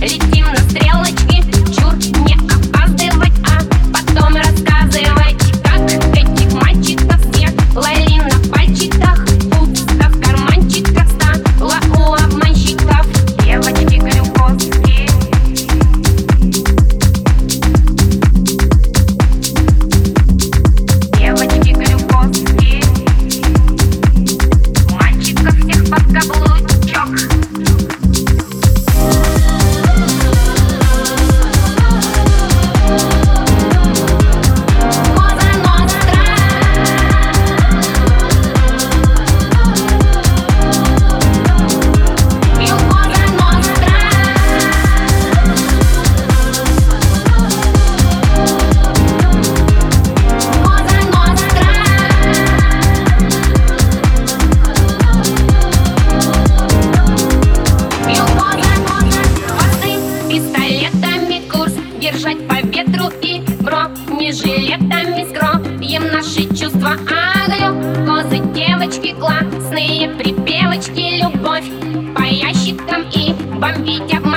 Летим на стрелочке, чур не опаздывать, а потом рассказывать, как этих мальчиков всех ловили на пальчиках, пусто в карманчиках стало у обманщиков. Девочки глюкозки, девочки глюкозки, мальчиков всех под каблучок. Пистолетами курс держать по ветру и бронежилетами скроем наши чувства. Глюкозы, девочки классные, припевочки, любовь по ящикам и бомбить